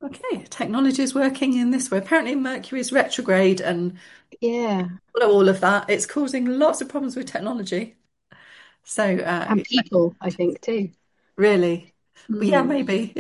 Okay, technology is working in this way. Apparently, Mercury is retrograde and Yeah, all of that. It's causing lots of problems with technology. So, and people, I think too. really, well, yeah, Mm, maybe.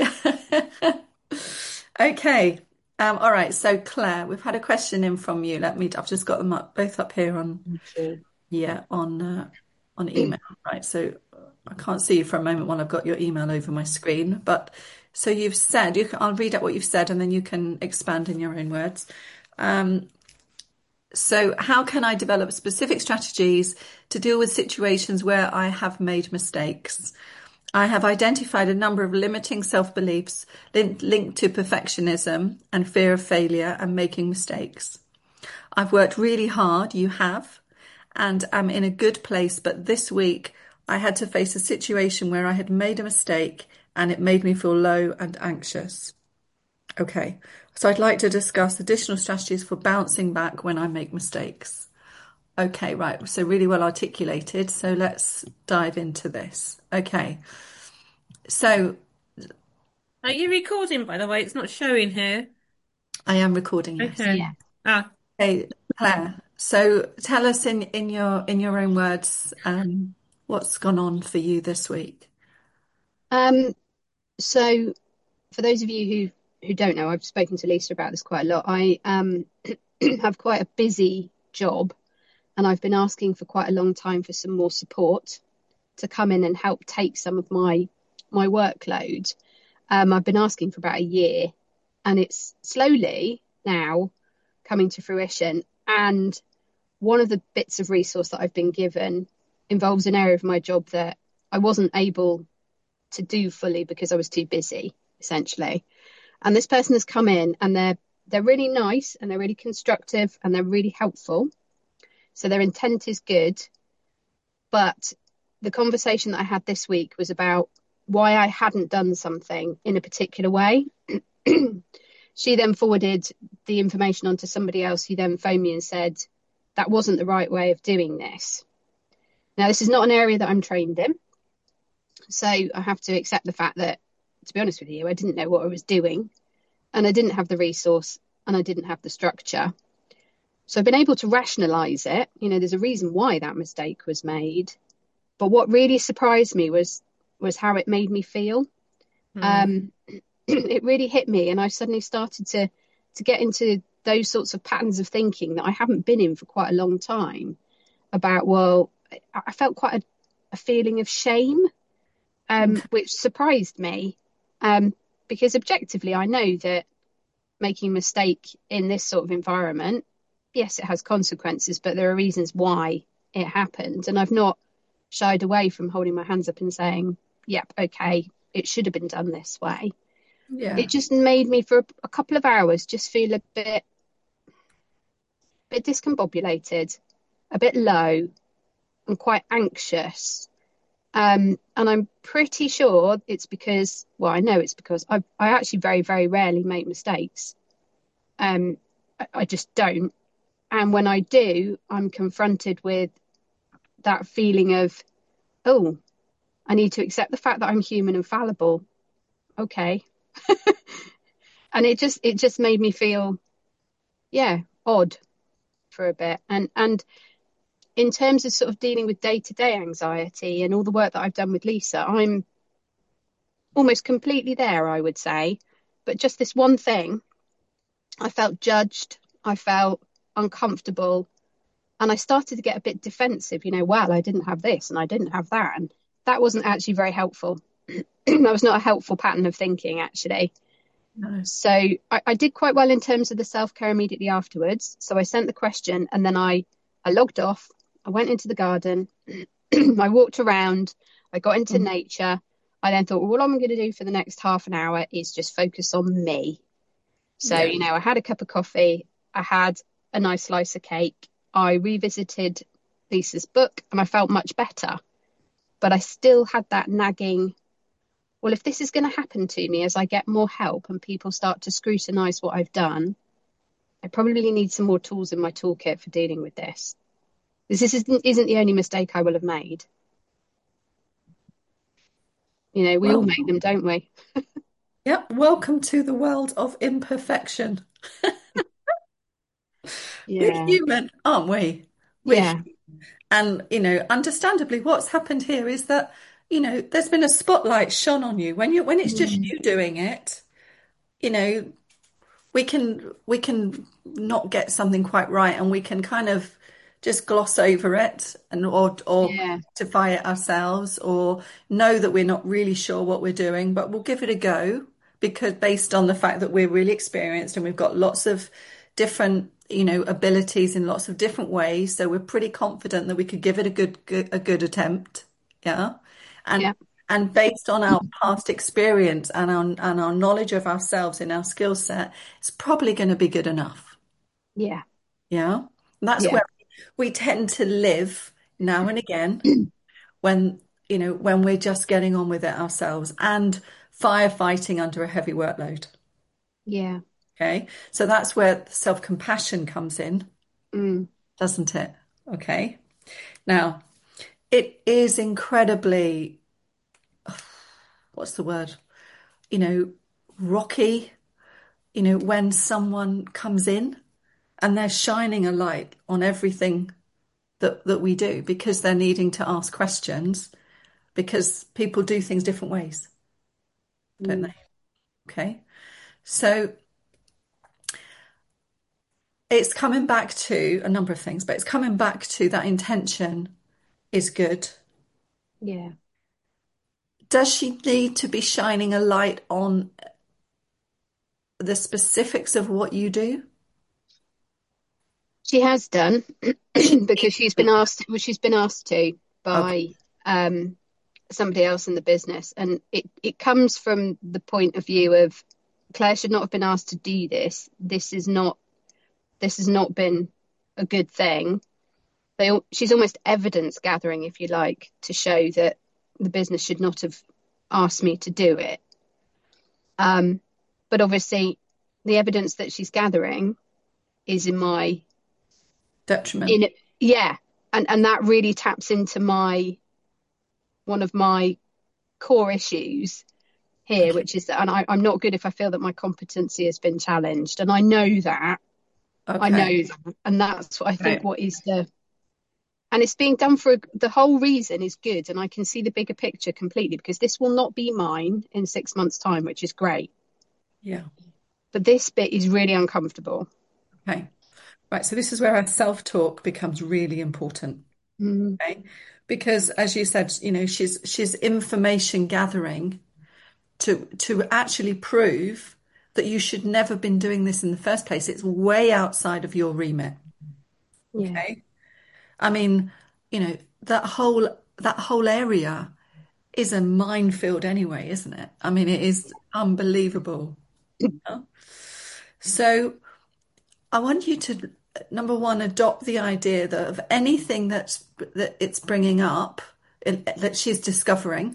Okay. All right. So, Claire, we've had a question in from you. I've just got them up, both up here on, thank you. yeah, on email. Right. So, I can't see you for a moment while I've got your email over my screen. But so you've said, I'll read out what you've said and then you can expand in your own words. Um, So, how can I develop specific strategies to deal with situations where I have made mistakes? I have identified a number of limiting self-beliefs linked to perfectionism and fear of failure and making mistakes. I've worked really hard, you have, and am in a good place, but this week I had to face a situation where I had made a mistake and it made me feel low and anxious. Okay, so I'd like to discuss additional strategies for bouncing back when I make mistakes. Okay, right. So really well articulated. So let's dive into this. Okay. So Are you recording, by the way? It's not showing here. I am recording, yes. Okay. Yeah. Ah, Hey, Claire. So tell us in your own words, what's gone on for you this week. Um, so for those of you who don't know, I've spoken to Lisa about this quite a lot. I have quite a busy job, and I've been asking for quite a long time for some more support to come in and help take some of my workload. I've been asking for about a year, and it's slowly now coming to fruition. And one of the bits of resource that I've been given involves an area of my job that I wasn't able to do fully because I was too busy, essentially. And this person has come in and they're really nice and they're really constructive and they're really helpful. So their intent is good. But the conversation that I had this week was about why I hadn't done something in a particular way. She then forwarded the information on to somebody else who then phoned me and said that wasn't the right way of doing this. Now, this is not an area that I'm trained in. So I have to accept the fact that, to be honest with you, I didn't know what I was doing and I didn't have the resource and I didn't have the structure. So I've been able to rationalize it. You know, there's a reason why that mistake was made. But what really surprised me was how it made me feel. hmm. Um, it really hit me, and I suddenly started to get into those sorts of patterns of thinking that I haven't been in for quite a long time. About well, I felt quite a feeling of shame, Okay. which surprised me, um, because objectively I know that making a mistake in this sort of environment, yes, it has consequences, but there are reasons why it happened, and I've not shied away from holding my hands up and saying, "Yep, okay, it should have been done this way." It Yeah. just made me for a couple of hours just feel a bit discombobulated, a bit low, and quite anxious. And I'm pretty sure it's because, well, I know it's because I actually very, very rarely make mistakes. Um, I just don't. And when I do, I'm confronted with that feeling of, oh, I need to accept the fact that I'm human and fallible. Okay. And it just made me feel, yeah, odd for a bit. And in terms of sort of dealing with day-to-day anxiety and all the work that I've done with Lisa, I'm almost completely there, I would say. But just this one thing, I felt judged, I felt uncomfortable, and I started to get a bit defensive, well, I didn't have this and I didn't have that. And that wasn't actually very helpful. That was not a helpful pattern of thinking, actually. No. So I did quite well in terms of the self-care immediately afterwards. So I sent the question and then I logged off. I went into the garden. I walked around. I got into Mm. nature. I then thought, well, what I'm going to do for the next half an hour is just focus on me. So, Yeah. I had a cup of coffee. I had a nice slice of cake. I revisited Lisa's book and I felt much better. But I still had that nagging, well, if this is going to happen to me as I get more help and people start to scrutinize what I've done, I probably need some more tools in my toolkit for dealing with this. This isn't the only mistake I will have made. We all Well, make them, don't we? Yep. Welcome to the world of imperfection. We're Yeah, human, aren't we? We're yeah, And, understandably, what's happened here is that, there's been a spotlight shone on you. When it's just mm, you doing it, you know, we can not get something quite right, and we can kind of just gloss over it and or yeah, rectify it ourselves, or know that we're not really sure what we're doing, but we'll give it a go because based on the fact that we're really experienced and we've got lots of different, abilities in lots of different ways, so we're pretty confident that we could give it a good attempt. Yeah. And yeah, and based on our past experience and our knowledge of ourselves and our skill set, it's probably going to be good enough. yeah, Yeah. And that's yeah, where we tend to live now and again when, when we're just getting on with it ourselves and firefighting under a heavy workload. yeah, Okay. So that's where self-compassion comes in, mm, doesn't it? Okay. Now, it is incredibly, what's the word? You know, rocky, when someone comes in and they're shining a light on everything that we do because they're needing to ask questions because people do things different ways, don't mm, they? Okay. So it's coming back to a number of things, but it's coming back to that intention is good. yeah. Does she need to be shining a light on the specifics of what you do? She has done Does she because she's been need asked. Well, she's been asked to to? Okay. by somebody else in the business, and it comes from the point of view of Claire should not have been asked to do this. This has not been a good thing. She's almost evidence gathering, if you like, to show that the business should not have asked me to do it. Um, but obviously, the evidence that she's gathering is in my Detriment. in yeah, and that really taps into my one of my core issues here, Okay. which is that, and I'm not good if I feel that my competency has been challenged, and I know that, Okay. and that's what I think. Okay. What is the and it's being done for the whole reason is good, and I can see the bigger picture completely because this will not be mine in 6 months' time, which is great. Yeah. But this bit is really uncomfortable. Okay. Right. So this is where our self-talk becomes really important. Mm, Okay. Because as you said, she's information gathering to actually prove that you should never been doing this in the first place. It's way outside of your remit. yeah, Okay. I mean, that whole area is a minefield anyway, isn't it? I mean, it is unbelievable. Yeah? So I want you to, number one, adopt the idea that of anything that it's bringing up, that she's discovering,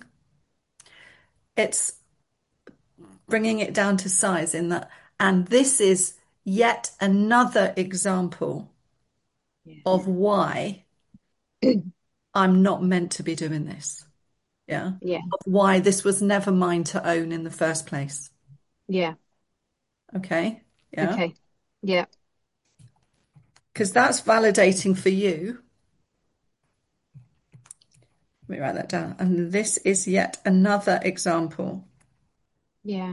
it's bringing it down to size in that, and this is yet another example yeah, of why I'm not meant to be doing this. Yeah. yeah, Of why this was never mine to own in the first place. yeah. Okay. Yeah. Okay, yeah, Because that's validating for you. Let me write that down. And this is yet another example yeah,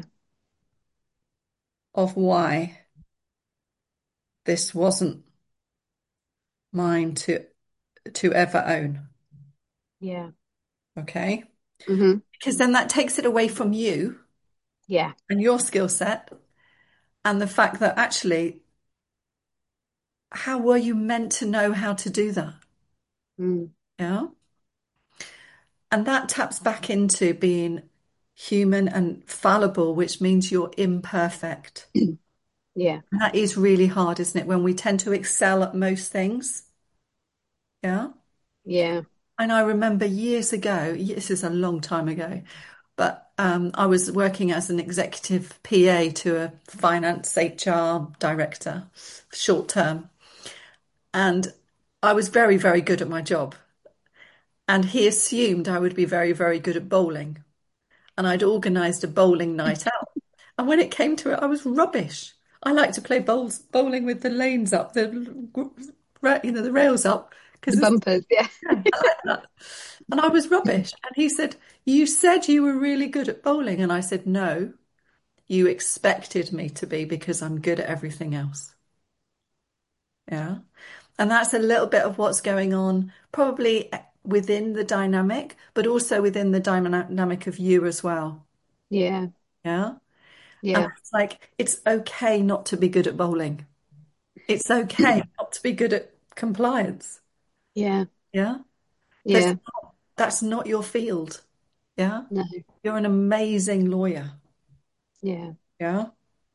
of why this wasn't mine to ever own. yeah. Okay. Hmm. Because then that takes it away from you Yeah, and your skill set and the fact that actually, how were you meant to know how to do that? mm, Yeah. And that taps back into being human and fallible, which means you're imperfect. yeah, And that is really hard, isn't it? When we tend to excel at most things. Yeah. yeah, And I remember years ago, this is a long time ago, but I was working as an executive PA to a finance HR director, short term. And I was very, very good at my job. And he assumed I would be very, very good at bowling. And I'd organised a bowling night out. And when it came to it, I was rubbish. I like to play bowling with the lanes up, the rails up, The because bumpers, yeah. I like that. And I was rubbish. And he said, "You said you were really good at bowling." And I said, "No, you expected me to be because I'm good at everything else." Yeah. And that's a little bit of what's going on, probably within the dynamic, but also within the dynamic of you as well. Yeah, Yeah. And yeah, it's like, it's okay not to be good at bowling. It's okay not to be good at compliance. yeah, Yeah. That's, yeah. that's not your field. Yeah. No, You're an amazing lawyer. yeah, Yeah.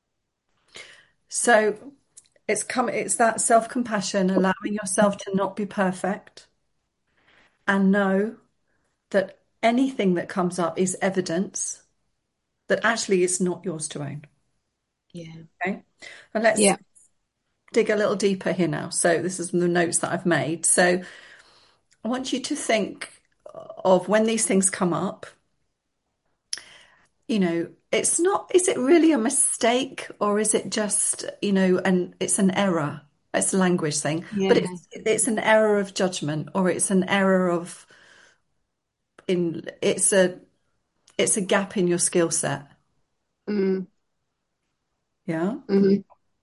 So it's that self-compassion, allowing yourself to not be perfect and know that anything that comes up is evidence that actually it's not yours to own. yeah, Okay. And let's yeah. dig a little deeper here now. So this is the notes that I've made. So I want you to think of when these things come up, it's not, is it really a mistake or is it just, and it's an error? It's a language thing, but Yeah. it's an error of judgment or it's an error of in it's a gap in your skill set. Mm, Yeah. mm,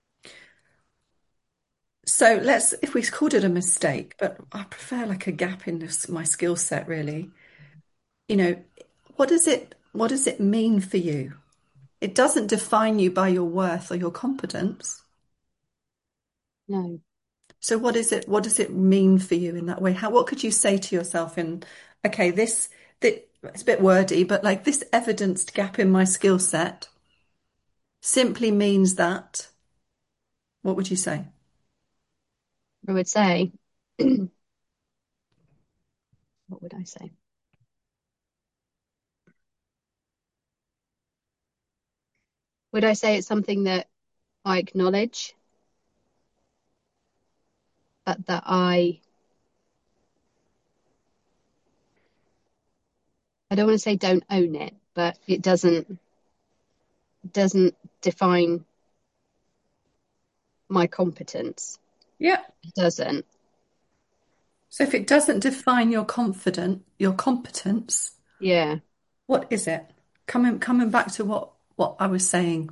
So if we called it a mistake, but I prefer like a gap in my skill set, really. You know, what does it mean for you? It doesn't define you by your worth or your competence. no. So what does it mean for you in that way? What could you say to yourself in, okay, that it's a bit wordy, but like this evidenced gap in my skill set simply means that, what would you say? I would say, what would I say? Would I say it's something that I acknowledge, but that I don't want to say don't own it, but it doesn't define my competence. Yeah. It doesn't. So if it doesn't define your competence, Yeah. what is it? Coming back to what I was saying.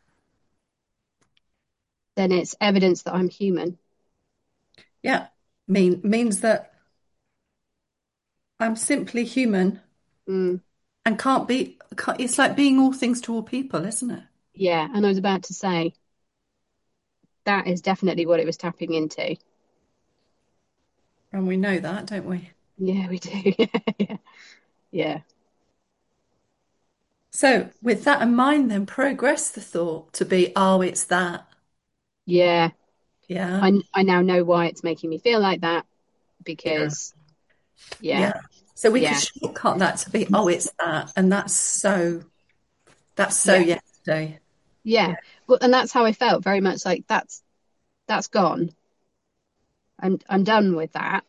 Then it's evidence that I'm human. Yeah. Means that I'm simply human Mm, and it's like being all things to all people, isn't it? yeah. And I was about to say that is definitely what it was tapping into. And we know that, don't we? Yeah, we do. Yeah. Yeah. So with that in mind, then progress the thought to be, oh, it's that. Yeah. Yeah. I now know why it's making me feel like that Yeah. because yeah. Yeah. So we could Yeah. shortcut that to be, oh, it's that. And that's so Yeah. yesterday. Yeah. Well, and that's how I felt very much like that's gone. I'm done with that.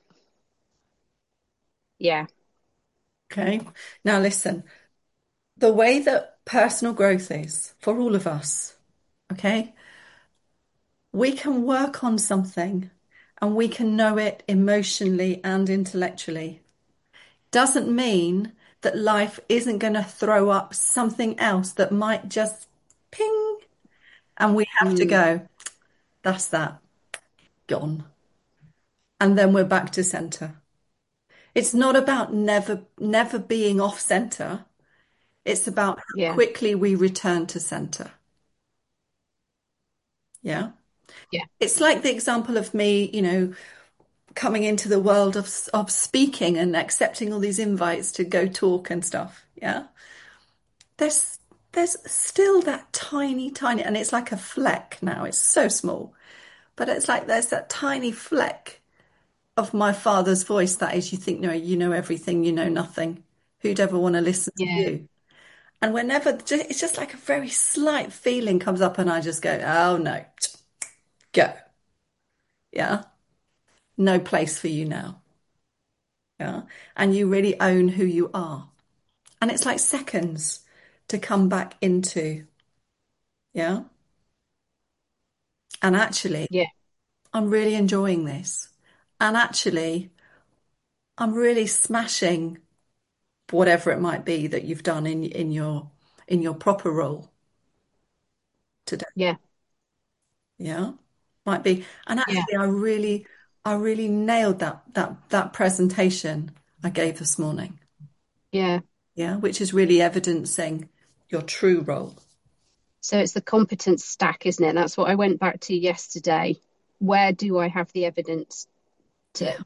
Yeah. Okay. Now listen, the way that personal growth is for all of us, okay, we can work on something and we can know it emotionally and intellectually. Doesn't mean that life isn't going to throw up something else that might just ping and we have to Mm, go, that's that, gone. And then we're back to center. It's not about never being off center. It's about how yeah. quickly we return to center. Yeah. Yeah. It's like the example of me, coming into the world of speaking and accepting all these invites to go talk and stuff. Yeah. There's there's still that tiny, and it's like a fleck now. It's so small, but it's like there's that tiny fleck of my father's voice that is, you think, no, you know everything, you know nothing. Who'd ever want to listen to Yeah. you? And whenever it's just like a very slight feeling comes up, and I just go, oh no, go. Yeah. No place for you now. Yeah. And you really own who you are. And it's like seconds to come back into. Yeah. And actually, Yeah. I'm really enjoying this. And actually, I'm really smashing whatever it might be that you've done in your proper role today. Yeah. Yeah. Might be. And Yeah. actually, I really nailed that presentation I gave this morning. Yeah. Yeah, which is really evidencing your true role. So it's the competence stack, isn't it? That's what I went back to yesterday. Where do I have the evidence Yeah.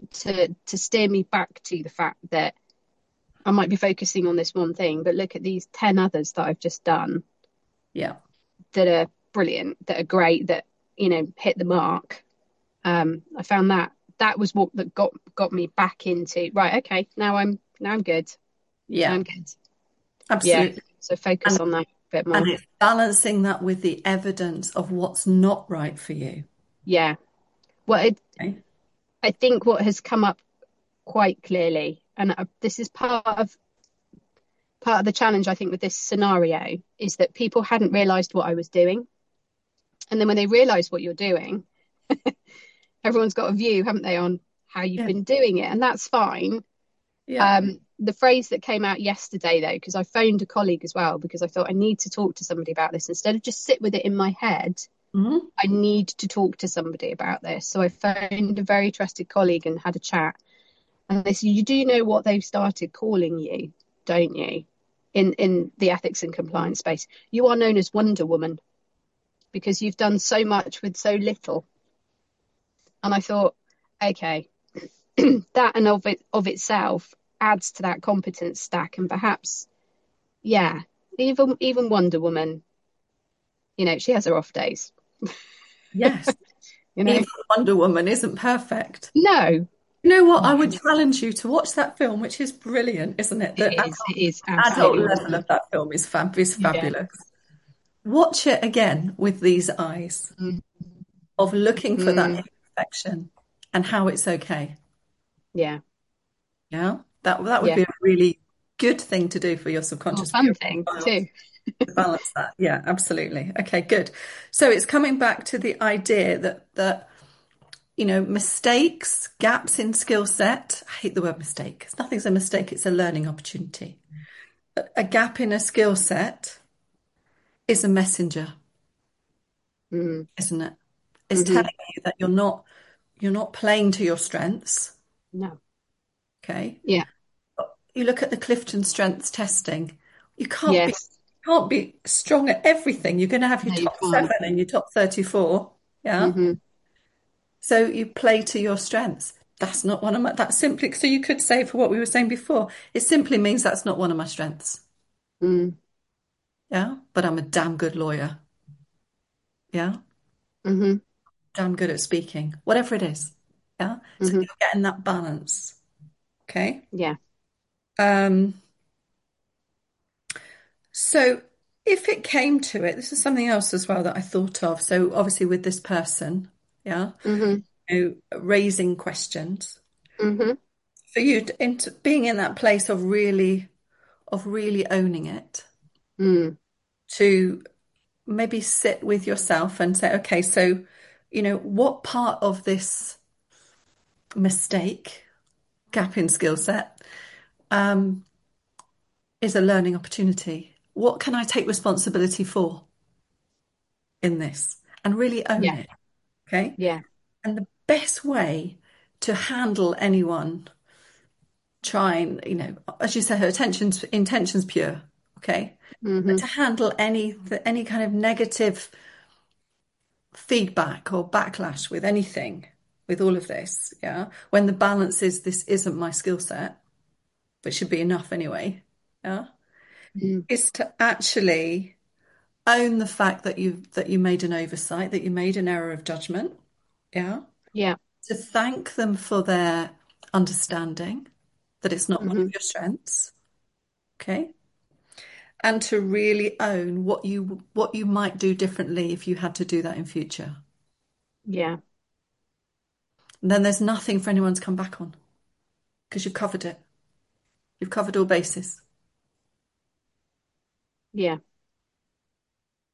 to steer me back to the fact that I might be focusing on this one thing, but look at these 10 others that I've just done Yeah. that are brilliant, that are great, that, hit the mark. I found that was what that got me back into, right, okay, now I'm good. Now Yeah. I'm good. Yeah. Absolutely. So focus And on that a bit and more. it's balancing that with the evidence of what's not right for you. Yeah. Well, Okay. I think what has come up quite clearly, and this is part of the challenge, I think, with this scenario, is that people hadn't realized what I was doing. And then when they realize what you're doing, everyone's got a view, haven't they, on how you've Yeah. been doing it. And that's fine. Yeah. The phrase that came out yesterday, though, because I phoned a colleague as well, because I thought I need to talk to somebody about this instead of just sit with it in my head. Mhm. I need to talk to somebody about this. So I phoned a very trusted colleague and had a chat. And they said, you do know what they've started calling you, don't you? In the ethics and compliance space. You are known as Wonder Woman because you've done so much with so little. And I thought, okay, that and of itself adds to that competence stack. And perhaps, yeah, even Wonder Woman, she has her off days, Yes. you know? Even Wonder Woman isn't perfect. No, You know what? I would no, challenge you to watch that film, which is brilliant, isn't it? The it is adult absolutely level wonderful. of that film is Yeah. fabulous. Watch it again with these eyes Mm, of looking for that mm, imperfection and how it's okay. yeah. Yeah, that would Yeah. be a really good thing to do for your Well, subconscious fun thing too. to balance that. Yeah, absolutely. Okay, good. So it's coming back to the idea that mistakes, gaps in skill set. I hate the word mistake because nothing's a mistake, it's a learning opportunity. A gap in a skill set is a messenger, Mm, isn't it? It's hmm. telling you that you're not playing to your strengths. No. Okay. Yeah. You look at the Clifton Strengths testing, you Yes. can't be strong at everything. You're going to have your No, you top can't. seven and your top 34. Yeah. Hmm. So you play to your strengths. That's not one of my, that's simply, so you could say for what we were saying before, it simply means that's not one of my strengths. Mm, Yeah. But I'm a damn good lawyer. Yeah. hmm. Damn good at speaking, whatever it is. Yeah. So Hmm. you're getting that balance. Okay. Yeah. Um, so if it came to it, this is something else as well that I thought of. So obviously with this person, yeah, Hmm. raising questions Hmm. for you into being in that place of really owning it, Mm, to maybe sit with yourself and say, okay, so what part of this mistake, gap in skill set, um, is a learning opportunity? What can I take responsibility for in this and really own yeah. it? Okay. Yeah. And the best way to handle anyone trying, as you say, her intention's pure. Okay. But Hmm. to handle any kind of negative feedback or backlash with anything, with all of this, yeah, when the balance is this isn't my skill set, which should be enough anyway, yeah, Mm, is to actually own the fact that you made an oversight, that you made an error of judgment, yeah, yeah. to thank them for their understanding that it's not one of Hmm. your strengths, okay, and to really own what you might do differently if you had to do that in future. Yeah. And then there's nothing for anyone to come back on because you've covered it. You've covered all bases. Yeah.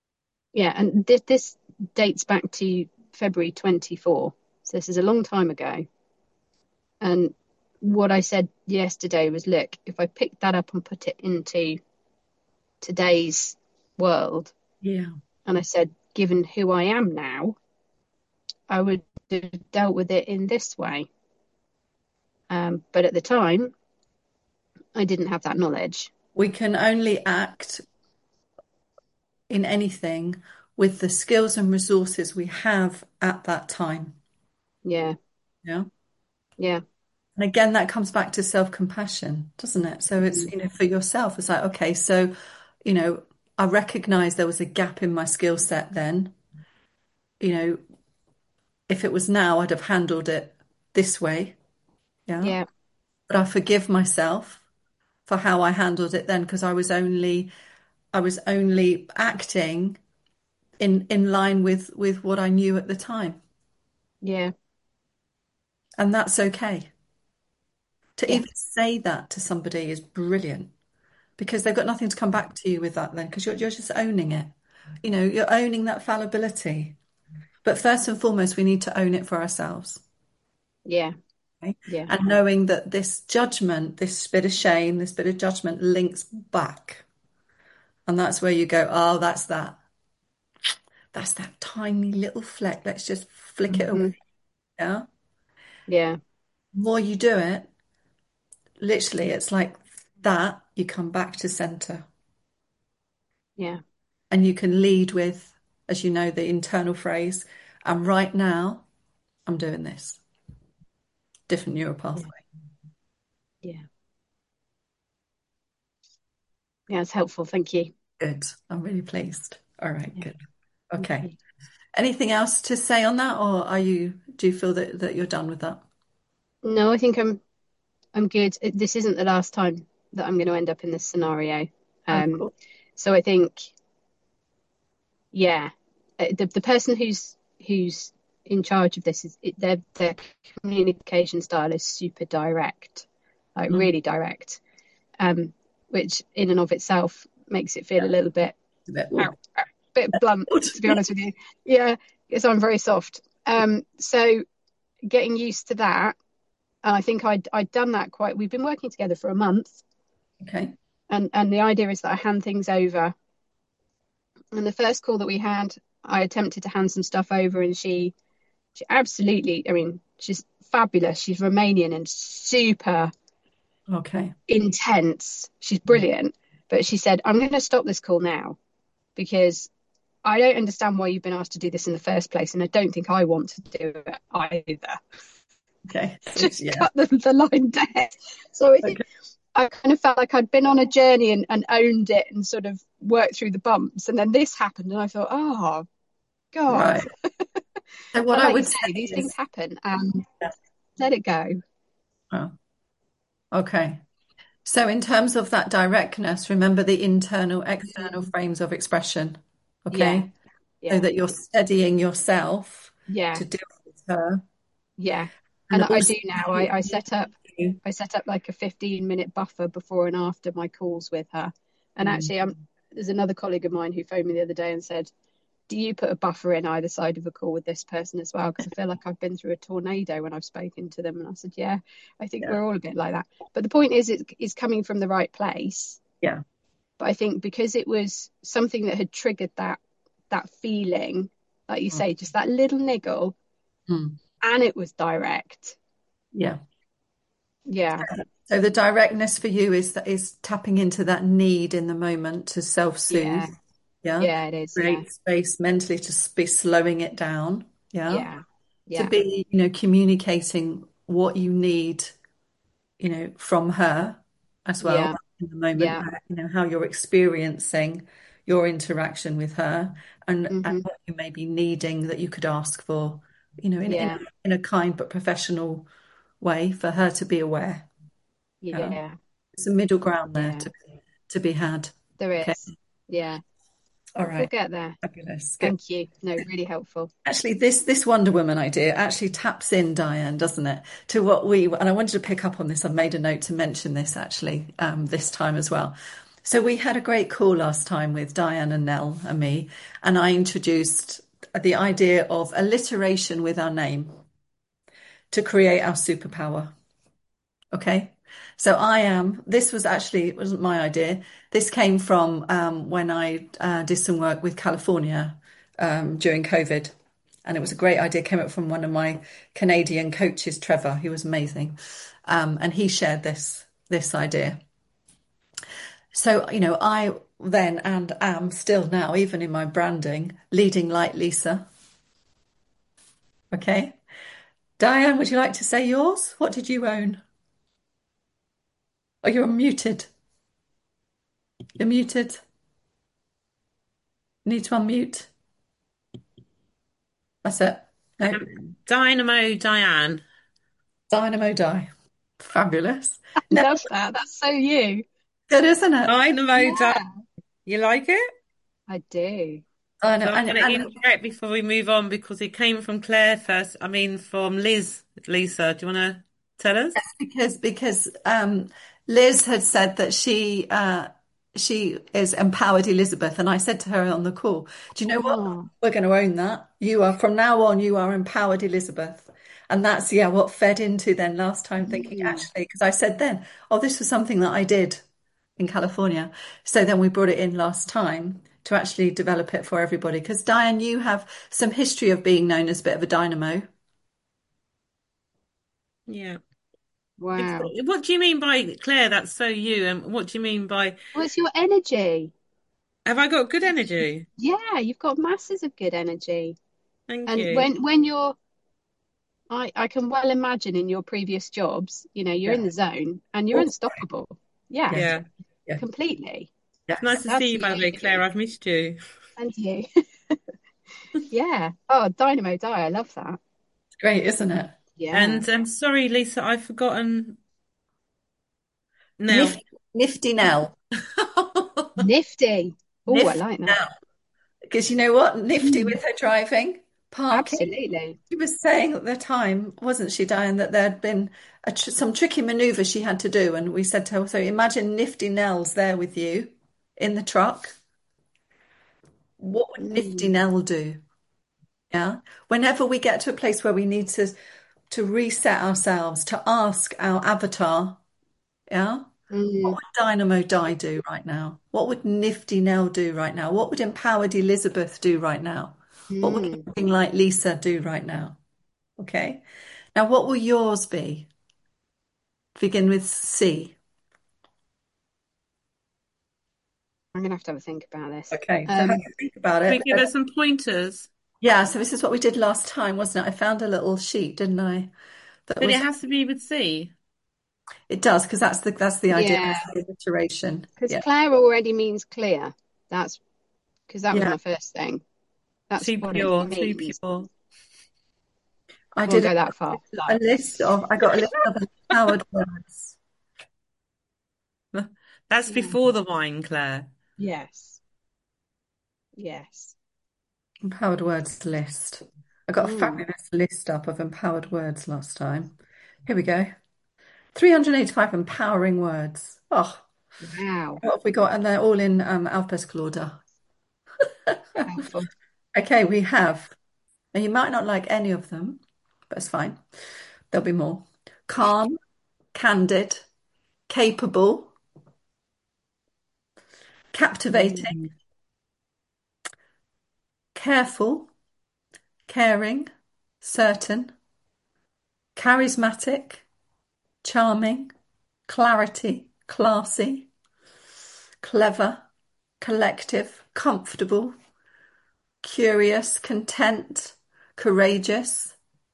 Yeah, and this dates back to February 24. So this is a long time ago. And what I said yesterday was, look, if I picked that up and put it into today's world, Yeah. and I said, given who I am now, I would have dealt with it in this way. But at the time, I didn't have that knowledge. We can only act in anything with the skills and resources we have at that time. Yeah, Yeah. yeah, And again, that comes back to self-compassion, doesn't it? So it's, mhm, for yourself, it's like, okay, so, you know, I recognize there was a gap in my skill set then. You know, if it was now, I'd have handled it this way. Yeah. yeah, But I forgive myself for how I handled it then because I was only acting in line with what I knew at the time. yeah, And that's okay. To yeah, even say that to somebody is brilliant because they've got nothing to come back to you with that then because you're just owning it. You're owning that fallibility. But first and foremost, we need to own it for ourselves. yeah, Okay? yeah, And knowing that this judgment, this bit of shame, this bit of judgment links back. And that's where you go, oh, that's that. That's that tiny little fleck. Let's just flick it away. hmm, Yeah. yeah, The more you do it, literally, it's like that. You come back to center yeah, and you can lead with, as you know, the internal phrase, and right now, I'm doing this. Different neural yeah, pathway. yeah. Yeah, it's helpful. Thank you. Good. I'm really pleased. All right, Yeah, good. thank Okay. you. Anything else to say on that, or do you feel that you're done with that? No, I think I'm good. This isn't the last time that I'm going to end up in this scenario. Oh, Um, cool. so I think, yeah, the person who's in charge of this their communication style is super direct, like Mm, really direct, um, which in and of itself makes it feel yeah, a little bit, a bit. ow, Oh, ow, bit blunt, to be honest with you. Yeah, because I'm very soft. So getting used to that, and I think I'd done that quite. We've been working together for a month, okay. and the idea is that I hand things over. And the first call that we had, I attempted to hand some stuff over, and she absolutely, I mean, she's fabulous. She's Romanian and super Okay. intense. She's Yeah. brilliant. But she said, I'm going to stop this call now because I don't understand why you've been asked to do this in the first place, and I don't think I want to do it either. Okay. So Just yeah. cut the line dead. So Okay. I kind of felt like I'd been on a journey and owned it and sort of worked through the bumps. And then this happened, and I thought, oh, God. Right. So what But I like you would say, say these things is, happen and yeah. let it go. Oh, okay. So in terms of that directness, remember the internal, external Mm. frames of expression. Yeah, Okay. So yeah, that you're steadying yourself yeah, to deal with her. yeah. And And I also, do now. I set up like a 15-minute buffer before and after my calls with her. And mm, actually, there's another colleague of mine who phoned me the other day and said, do you put a buffer in either side of a call with this person as well? Because I feel like I've been through a tornado when I've spoken to them. And I said, yeah, I think yeah, we're all a bit like that. But the point is, it's coming from the right place. yeah, But I think because it was something that had triggered that feeling, like you mm, say, just that little niggle, mm, and it was direct. yeah. Yeah, So the directness for you is tapping into that need in the moment to yeah, self-soothe. Yeah. yeah, it is. Yeah, Create space mentally to be slowing it down. Yeah. yeah, To yeah. be, communicating what you need, from her as well Yeah, in the moment, yeah. how you're experiencing your interaction with her and Hmm. what you may be needing that you could ask for, Yeah, in a kind but professional way for her to be aware. Yeah. yeah, It's a middle ground there yeah. to be had. There Okay. is. Yeah, All we'll right. get there. Fabulous. Good. Thank you. No, really helpful. Actually, this Wonder Woman idea actually taps in, Diane, doesn't it, to what and I wanted to pick up on this. I've made a note to mention this actually this time as well. So we had a great call last time with Diane and Nell and me, and I introduced the idea of alliteration with our name to create our superpower. Okay. So this was actually, it wasn't my idea. This came from when I did some work with California during COVID. And it was a great idea. It came up from one of my Canadian coaches, Trevor. He was amazing. And he shared this idea. So, I then and am still now, even in my branding, leading like Lisa. Okay. Diane, would you like to say yours? What did you own? Oh, you're muted. You're muted. Need to unmute. That's it. No, Dynamo Diane. Dynamo Die. Fabulous. I No, love that. That's so you. good, isn't it? Dynamo Diane. Yeah, You like it? I do. I know. So I'm And, going to and interject before we move on because it came from Claire first. I mean, from Liz. Lisa, do you want to tell us? because Liz had said that she is empowered Elizabeth, and I said to her on the call, "Do you know what? Oh, We're going to own that. You are from now on. You are empowered Elizabeth." And that's what fed into then last time thinking mm, actually because I said then, oh, this was something that I did in California. So then we brought it in last time to actually develop it for everybody. Because Diane, you have some history of being known as a bit of a dynamo. Yeah. wow. What do you mean by Claire? That's so you. And what do you mean by What's your energy? have I got good energy? Yeah, you've got masses of good energy. Thank And you. when you're, I can well imagine in your previous jobs, you're Yeah. in the zone and you're Oh, unstoppable. Yeah, yes. Yeah. Yeah. completely. It's nice Yes. to see That's you, who by the way, you. Claire. I've missed you. And you. Yeah. Oh, Dynamo Die. I love that. Great, isn't it? Yeah. And I'm sorry, Lisa, I've forgotten Nell. Nifty, Nifty Nell. Nifty. Oh, I Nifty like that. Nell. Because you know what? Nifty Mm, with her driving, parking. absolutely. She was saying at the time, wasn't she, Diane, that there had been some tricky maneuver she had to do. And we said to her, so imagine Nifty Nell's there with you in the truck. What would Nifty Mm, Nell do? Yeah. Whenever we get to a place where we need to reset ourselves, to ask our avatar, yeah, what mm, would Dynamo Di do right now? What would Nifty Nell do right now? What would Empowered Elizabeth do right now? What would mm. Living Like Lisa do right now? Okay. Now, what will yours be? Begin with C. I'm gonna have to have a think about this. Okay, so have a think about Can we it. give her some pointers? Yeah, so this is what we did last time, wasn't it? I found a little sheet, didn't I? That But it was has to be with C. it does because that's the idea, Yeah, that's the iteration. because Yeah, Claire already means clear. That's because that was yeah. my first thing. That's Too what it pure, too means. pure. I I won't did go that far. a list of. I got a list of empowered words. That's Yeah. before the wine, Claire. Yes. Yes. Empowered words list. I got a Mm. fabulous list up of empowered words last time. Here we go. 385 empowering words. Oh, Wow. what have we got? And they're all in alphabetical order. Helpful. Okay, we have, and you might not like any of them, but it's fine. There'll be more. Calm, candid, capable, captivating, Mm. careful, caring, certain, charismatic, charming, clarity, classy, clever, collective, comfortable, curious, content, courageous,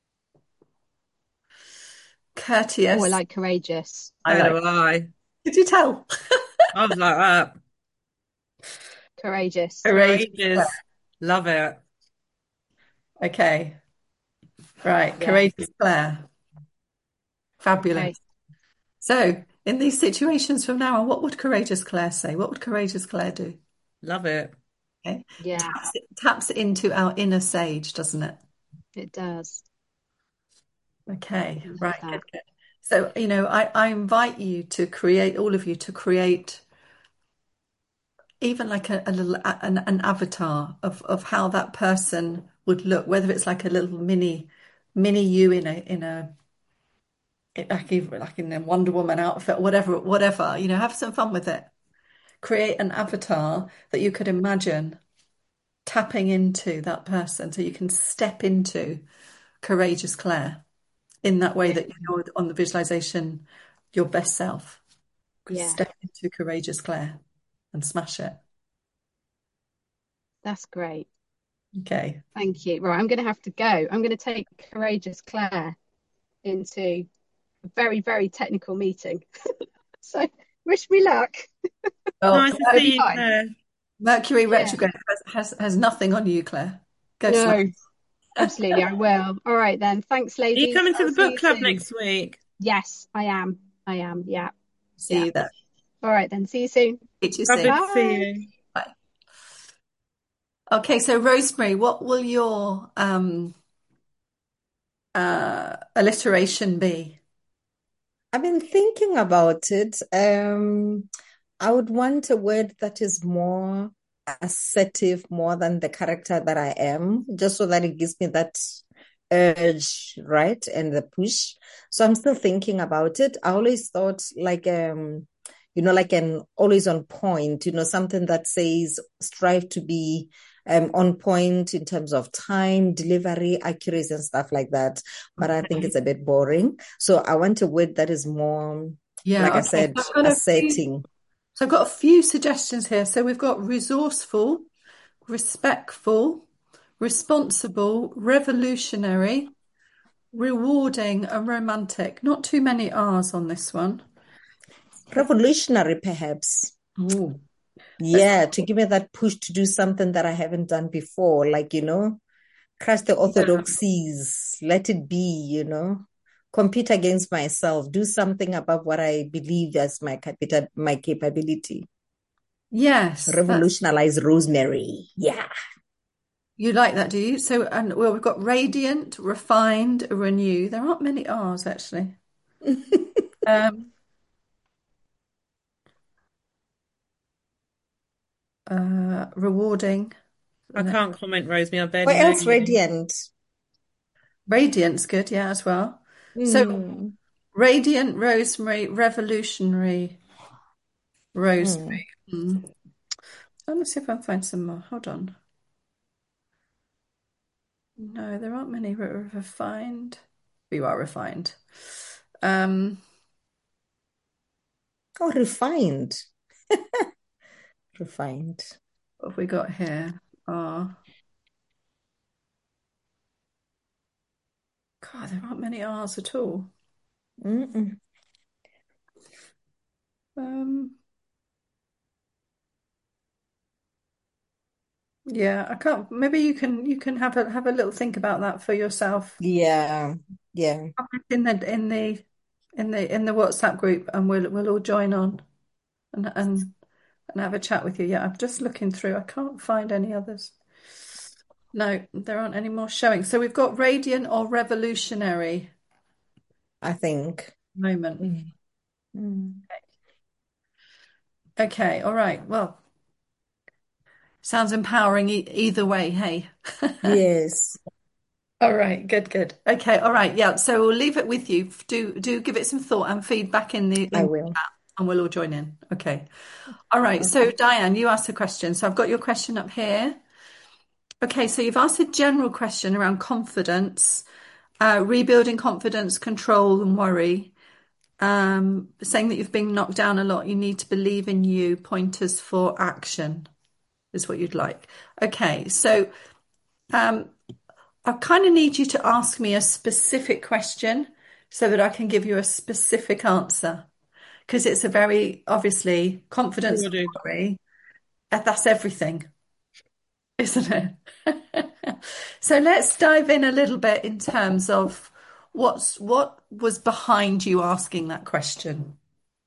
Oh, I courteous. like courageous. I So like. do I. Did you tell? I was like that. Courageous. Courageous. Courageous. Love it. Okay, right. Yeah. Courageous Claire. Fabulous. Okay. So, in these situations from now on, what would Courageous Claire say? What would Courageous Claire do? Love it. Okay. Yeah, Taps into our inner sage, doesn't it? it does. Okay, I love right, good, that. good. So, I invite you to create, all of you to create even like a little an avatar of how that person would look, whether it's like a little mini you like in a Wonder Woman outfit, whatever, have some fun with it. Create an avatar that you could imagine tapping into that person so you can step into courageous Claire in that way Yeah, that you're on the visualization, your best self. yeah, Step into courageous Claire and smash it. that's great. Okay. Thank you. Right, I'm going to have to go. I'm going to take Courageous Claire into a very, very technical meeting. So wish me luck. Well, Nice to It'll be see you, fine. Claire. Mercury Yeah. retrograde has nothing on you, Claire. Go smash. No, absolutely, I will. All right then. Thanks, Are you ladies. coming to I'll the see book you club soon. next week? Yes, I am. I am. Yeah. Yeah. See you there. All right then. See you soon. Speak to you Lovely soon. to see Bye. you. Bye. Okay, so Rosemary, what will your alliteration be? I've been thinking about it. I would want a word that is more assertive, more than the character that I am, just so that it gives me that urge, right? And the push. So I'm still thinking about it. I always thought like an always on point, something that says strive to be on point in terms of time, delivery, accuracy, and stuff like that. But I think Okay. it's a bit boring. So I want a word that is more, like Yeah, I okay. said, asserting. So I've got a few suggestions here. So we've got resourceful, respectful, responsible, revolutionary, rewarding, and romantic. Not too many R's on this one. Revolutionary, perhaps. Ooh, let's Yeah, to give me that push to do something that I haven't done before, like, crush the orthodoxies, let it be, compete against myself, do something above what I believe as my capability. yes, that's Revolutionize Rosemary. Yeah. you like that, do you? So and well, we've got radiant, refined, renew. There aren't many R's actually. Um, rewarding. I can't comment, Rosemary. I barely What know else you. radiant? Radiant's good, yeah, as well. So Mm, radiant, rosemary, revolutionary, mm. rosemary. Let me see if I can find some more. Hold on. No, there aren't many refined. You are refined. Um, Oh, refined. Refined. what have we got here? R. God, there aren't many R's at all. Mm-mm. Um, yeah, I can't. Maybe you can have a little think about that for yourself Yeah. Yeah. in the WhatsApp group, and we'll all join on and have a chat with you. Yeah, I'm just looking through. I can't find any others. No, there aren't any more showing. So we've got radiant or revolutionary I think. moment. Mm. Mm. Okay, all right. Well, sounds empowering either way, hey. Yes, All right, good, good. Okay, all right. Yeah, so we'll leave it with you. Do give it some thought and feedback I in will. chat, and we'll all join in. Okay. All right. So Okay. Diane, you asked a question. So I've got your question up here. Okay, so you've asked a general question around confidence, rebuilding confidence, control, and worry. Saying that you've been knocked down a lot, you need to believe in you. Pointers for action is what you'd like. Okay, so um, I kind of need you to ask me a specific question so that I can give you a specific answer because it's a very obviously confidence and Recorded. worry. That's everything, isn't it? So let's dive in a little bit in terms of what was behind you asking that question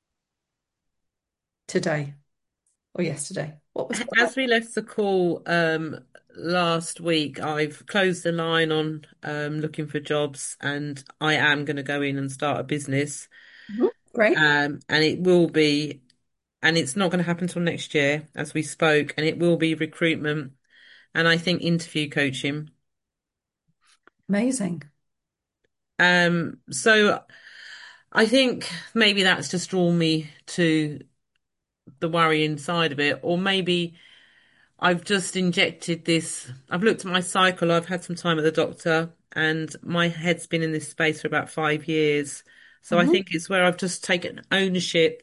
today or yesterday. What was behind? As we left the call last week, I've closed the line on looking for jobs, and I am going to go in and start a business. Mhm. Great. And it will be and it's not going to happen till next year, as we spoke, and it will be recruitment and I think interview coaching. Amazing. So I think maybe that's just drawn me to the worrying side of it, or maybe I've just injected this. I've looked at my cycle. I've had some time at the doctor, and my head's been in this space for about 5 years. So I Mhm. think it's where I've just taken ownership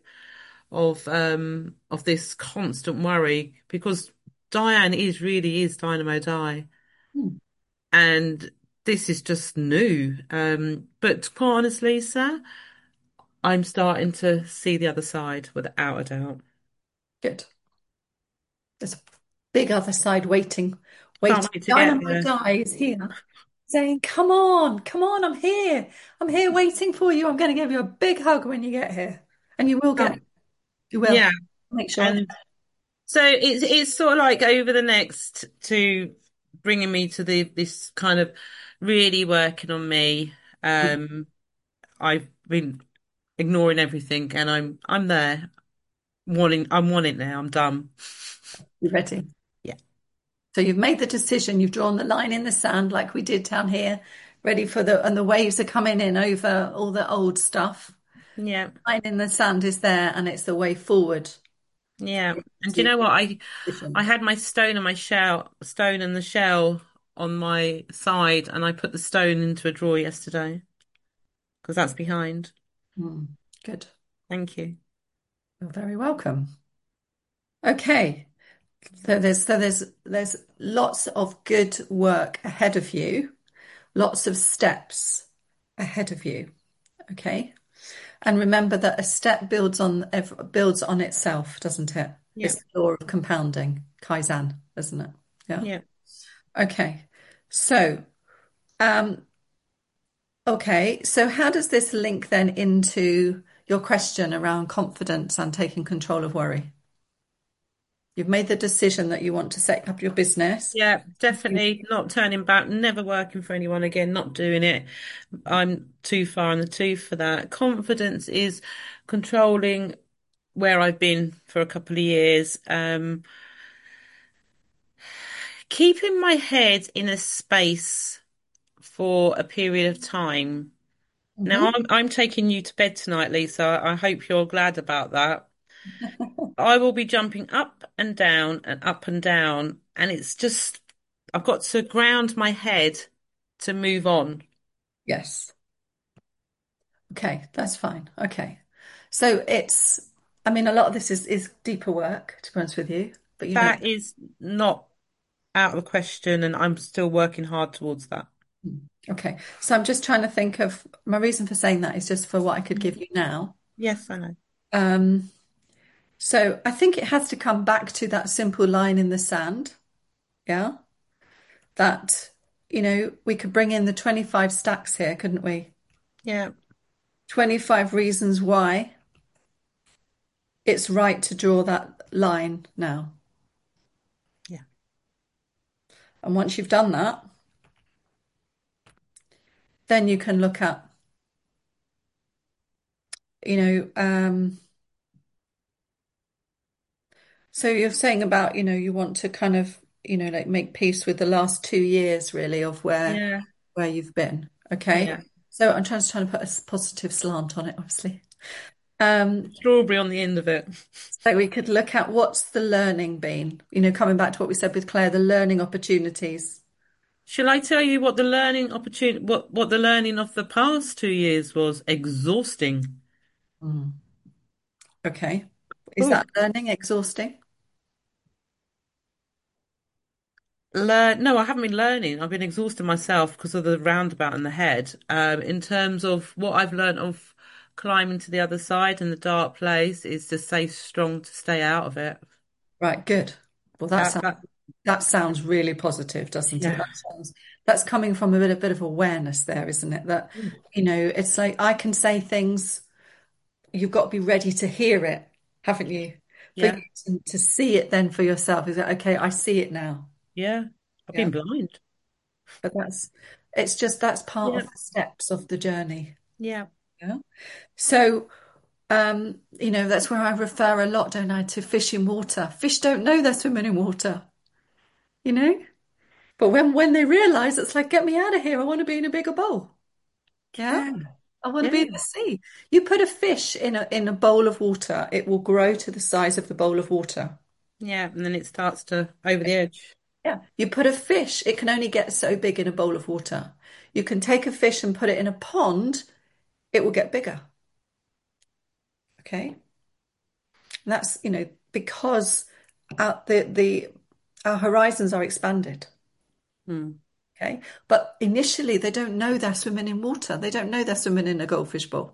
of this constant worry because Diane really is Dynamo Di, Mm. and this is just new. But quite honestly, sir, I'm starting to see the other side without a doubt. Good. There's a big other side waiting, Can't waiting. wait to get Dynamo there. Di is here, saying, come on, I'm here. I'm here waiting for you. I'm going to give you a big hug when you get here. And you will get, Um, you will. yeah, Make sure. and so it's sort of like over the next to bringing me to this kind of really working on me. Um, I've been ignoring everything, and I'm there I'm wanting now. I'm done. You ready? Yeah, So you've made the decision, you've drawn the line in the sand like we did down here, ready for and the waves are coming in over all the old stuff. yeah, Line in the sand is there and it's the way forward yeah. And do you to know what? I decision. had my stone and the shell on my side, and I put the stone into a drawer yesterday because that's behind. Mm, good. Thank you. You're very welcome. Okay. So there's lots of good work ahead of you, lots of steps ahead of you. Okay. And remember that a step builds on itself, doesn't it? Yeah, It's the law of compounding, Kaizen, isn't it? Yeah. yeah. Okay. So, um, okay. So how does this link then into your question around confidence and taking control of worry? You've made the decision that you want to set up your business. Yeah, definitely not turning back, never working for anyone again, not doing it. I'm too far in the tooth for that. Confidence is controlling where I've been for a couple of years, keeping my head in a space for a period of time. Now, Mhm. I'm taking you to bed tonight, Lisa. I hope you're glad about that. I will be jumping up and down, and it's just, I've got to ground my head to move on. Yes. Okay, that's fine. Okay. So I mean, a lot of this is deeper work, to be honest with you, but you know. That is not out of the question, and I'm still working hard towards that. Okay. So I'm just trying to think of my reason for saying that is just for what I could Mm. give you now. Yes, I know. Um, so I think it has to come back to that simple line in the sand. Yeah. That, we could bring in the 25 stacks here, couldn't we? Yeah, 25 reasons why it's right to draw that line now. yeah, And once you've done that, then you can look at, you know, so you're saying about, you want to kind of, like make peace with the last 2 years really of yeah, where you've been. Okay. yeah. So I'm trying to put a positive slant on it, obviously. Um, Strawberry on the end of it. so we could look at what's the learning been, coming back to what we said with Claire, the learning opportunities. Shall I tell you what the learning opportunity, what the learning of the past 2 years was? Exhausting. Mm. Okay. Is Oh, that learning exhausting? no, I haven't been learning. I've been exhausting myself because of the roundabout in the head. In terms of what I've learned of climbing to the other side and the dark place is to stay strong to stay out of it. Right, good. Well, That, that sounds really positive, doesn't it? yeah. That's coming from a bit of awareness there, isn't it? That, it's like I can say things, you've got to be ready to hear it, haven't you? For Yeah, you to see it then for yourself. Is it okay? I see it now. yeah. I've Yeah. been blind. But it's just that's part Yeah, of the steps of the journey. yeah. Yeah. So That's where I refer a lot, don't I, to fish in water. Fish don't know they're swimming in water, you know? But when they realize, it's like, get me out of here. I want to be in a bigger bowl. Yeah. Yeah. I want to be Yeah. in the sea. You put a fish in a bowl of water, it will grow to the size of the bowl of water. Yeah. And then it starts to over the edge. Yeah. You put a fish, it can only get so big in a bowl of water. You can take a fish and put it in a pond, it will get bigger. Okay. And that's, because our horizons are expanded. Mm. Okay. But initially they don't know they're swimming in water. They don't know they're swimming in a goldfish bowl.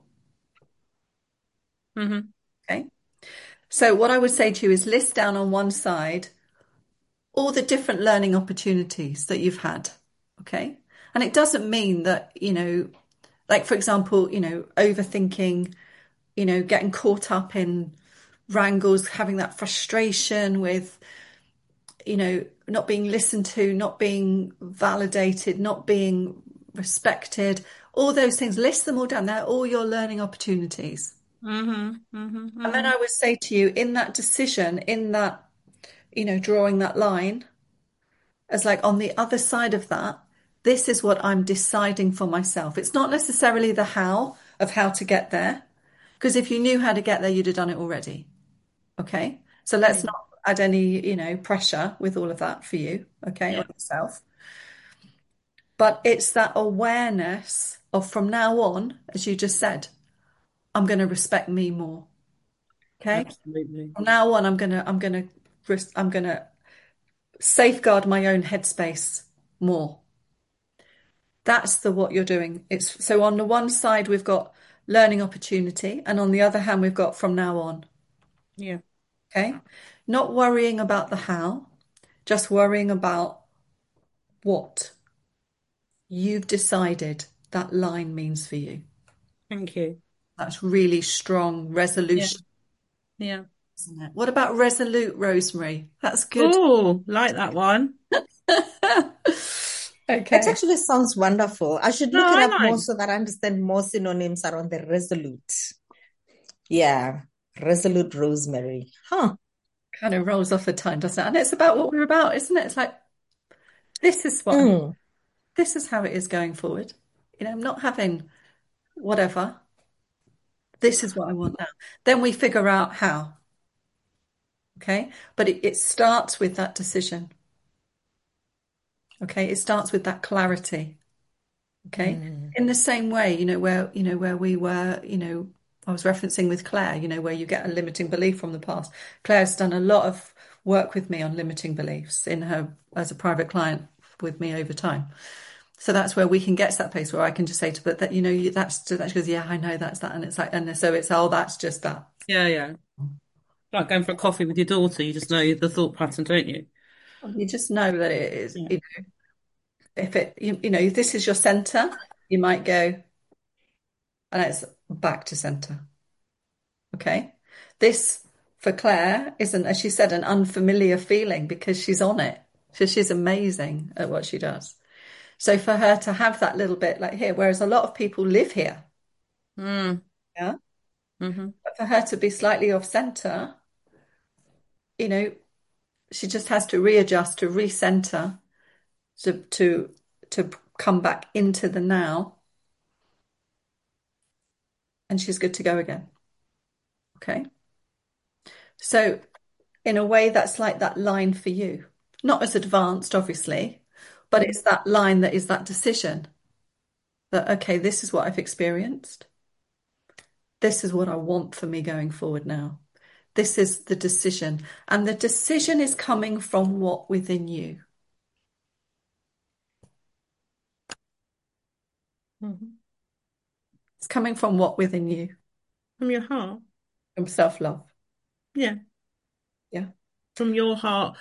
Hmm. Okay. So what I would say to you is list down on one side all the different learning opportunities that you've had. Okay. And it doesn't mean that, like for example, overthinking, getting caught up in wrangles, having that frustration with, not being listened to, not being validated, not being respected, all those things, list them all down. They're all your learning opportunities. Hmm. Hmm. And then Hmm. I would say to you, in that decision, in that, drawing that line, as like on the other side of that, this is what I'm deciding for myself. It's not necessarily the how of how to get there, because if you knew how to get there, you'd have done it already. Okay. So let's Yeah. not add any, pressure with all of that for you, okay, Yeah. on yourself. But it's that awareness of from now on, as you just said, I'm going to respect me more. Okay. Absolutely. From now on, I'm going to safeguard my own headspace more. That's what you're doing. It's so on the one side we've got learning opportunity, and on the other hand we've got from now on. Yeah. Okay. Not worrying about the how, just worrying about what you've decided that line means for you. Thank you. That's really strong Yeah. resolution, Yeah. isn't it? What about resolute, Rosemary? That's good. Oh, like that one. It Okay. actually sounds wonderful. I should No, look it I up more like. so that I understand more synonyms around the resolute. Yeah, resolute rosemary. Huh. Kind of rolls off the tongue, doesn't it? And it's about what we're about, isn't it? It's like this is Mm. this is how it is going forward. I'm not having whatever. This is what I want now. Then we figure out how. Okay. But it starts with that decision. Okay. It starts with that clarity. Okay. Mm. In the same way, where we were, I was referencing with Claire, where you get a limiting belief from the past. Claire's done a lot of work with me on limiting beliefs in her as a private client with me over time. So that's where we can get to that place where I can just say to, but that, she goes, yeah, I know that's that. And it's like, and so it's, oh, that's just that. Yeah, yeah. Like going for a coffee with your daughter, you just know the thought pattern, don't you? You just know that it is, Yeah. if it, if this is your center, you might go, and it's back to center. Okay. This for Claire isn't, as she said, an unfamiliar feeling because she's on it. So she's amazing at what she does. So for her to have that little bit like here, whereas a lot of people live here, Mm. yeah, Hmm. but for her to be slightly off center, you know, she just has to readjust to recenter to come back into the now, and she's good to go again. Okay. So in a way, that's like that line for you. Not as advanced, obviously, but it's that line that is that decision that, okay, this is what I've experienced. This is what I want for me going forward now. This is the decision. And the decision is coming from what within you? Hmm. It's coming from what within you? From your heart. From self-love. Yeah. Yeah. From your heart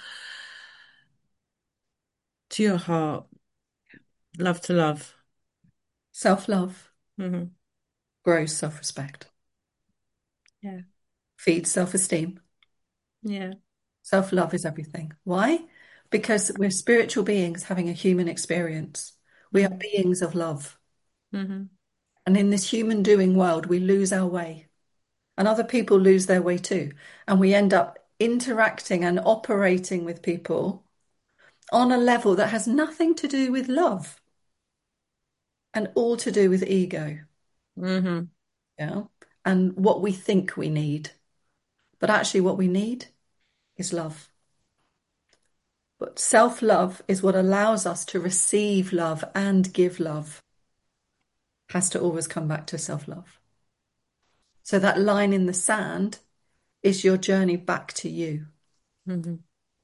to your heart. Love to love. Self-love Hmm. grows self-respect, Yeah. feeds self-esteem. Yeah. Self-love is everything. Why? Because we're spiritual beings having a human experience. We are Hmm. beings of love. Hmm. And in this human doing world, we lose our way. and other people lose their way too. And we end up interacting and operating with people on a level that has nothing to do with love and all to do with ego. Hmm. Yeah. And what we think we need. But actually, what we need is love. But self-love is what allows us to receive love and give love. Has to always come back to self-love. So that line in the sand is your journey back to you. Hmm.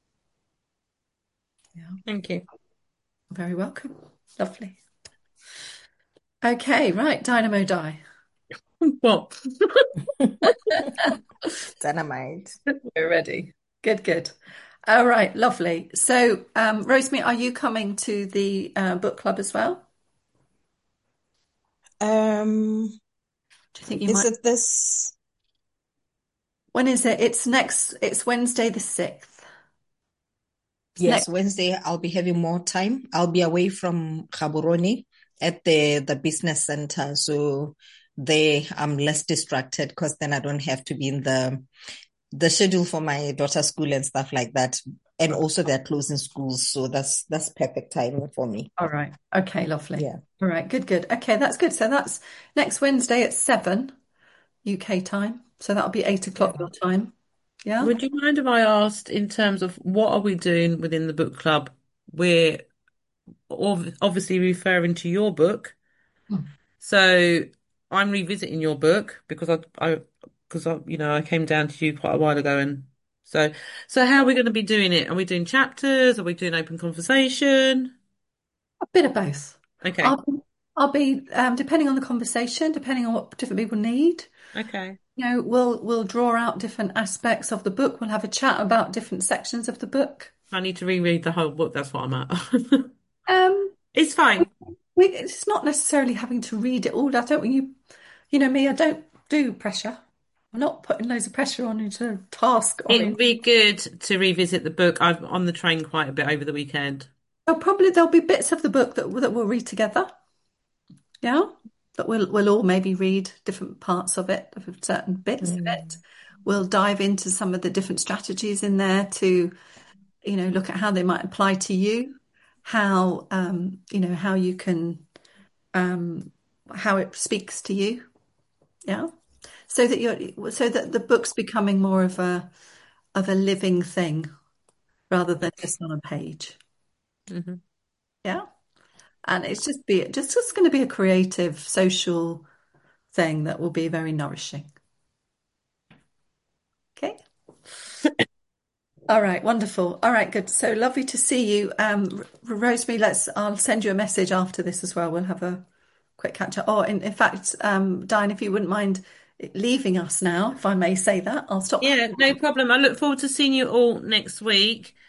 Yeah. Thank you. Very welcome. Lovely. Okay, right. Dynamo die. What? Dynamite. We're ready. Good, good. All right, lovely. So, Rosemary, are you coming to the book club as well? Um, Do you think you is might? it this? When is it? It's Wednesday the 6th. It's Yes, next. Wednesday I'll be having more time. I'll be away from Gaborone at the business center, so there I'm less distracted because then I don't have to be in the schedule for my daughter's school and stuff like that. And also they're closing schools, so that's perfect timing for me. All right. Okay, lovely. Yeah. All right, good, good. Okay, that's good. So that's next Wednesday at 7 UK time. So that'll be 8 o'clock Yeah. your time. Yeah. Would you mind if I asked in terms of what are we doing within the book club? We're obviously referring to your book. Hmm. So I'm revisiting your book because I came down to you quite a while ago, and so how are we going to be doing it? Are we doing chapters? Are we doing open conversation? A bit of both. Okay, I'll I'll be depending on the conversation, depending on what different people need. okay. We'll draw out different aspects of the book. We'll have a chat about different sections of the book. I need to reread the whole book. That's what I'm at. Um, It's fine. it's not necessarily having to read it all. I don't you know me, I don't do pressure. I'm not putting loads of pressure on you to task It would orient. be good to revisit the book. I'm on the train quite a bit over the weekend. There'll be bits of the book that we'll read together. Yeah, that we'll all maybe read different parts of it, of certain bits of it. Mm. We'll dive into some of the different strategies in there to, look at how they might apply to you, how how you can how it speaks to you. Yeah. So that the book's becoming more of a living thing rather than just on a page. Hmm. Yeah. And it's just going to be a creative, social thing that will be very nourishing. Okay. All right, wonderful. All right, good. So lovely to see you. Rosemary, I'll send you a message after this as well. We'll have a quick catch up. Or in fact, Diane, if you wouldn't mind leaving us now, if I may say that, I'll stop. Yeah, no problem. I look forward to seeing you all next week.